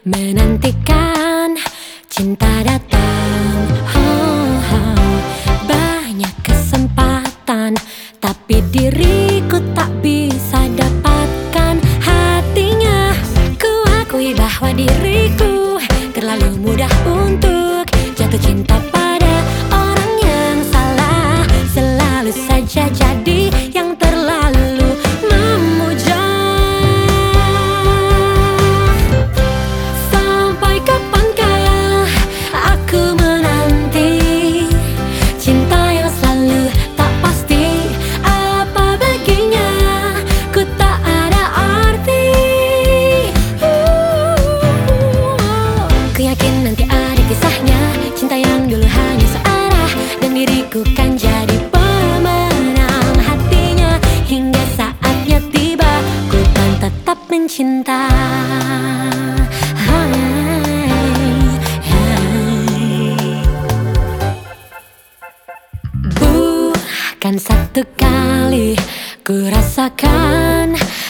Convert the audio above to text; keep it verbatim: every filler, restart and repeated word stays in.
menantikan cinta datang. Oh, oh. Banyak kesempatan, tapi diriku tak bisa dapatkan hatinya. Ku akui bahwa diriku terlalu mudah untuk jatuh cinta pada orang yang salah. Selalu saja jadi yang terlalu memuja. Sampai kapankah aku menanti cinta yang selalu tak pasti? Apa baginya ku tak ada arti? Ku yakin nanti ada kisahnya, cinta yang dulu hanya searah, dan diriku kan jadi pemenang hatinya. Hingga saatnya tiba, ku kan tetap mencinta. Bukan satu kali ku rasakan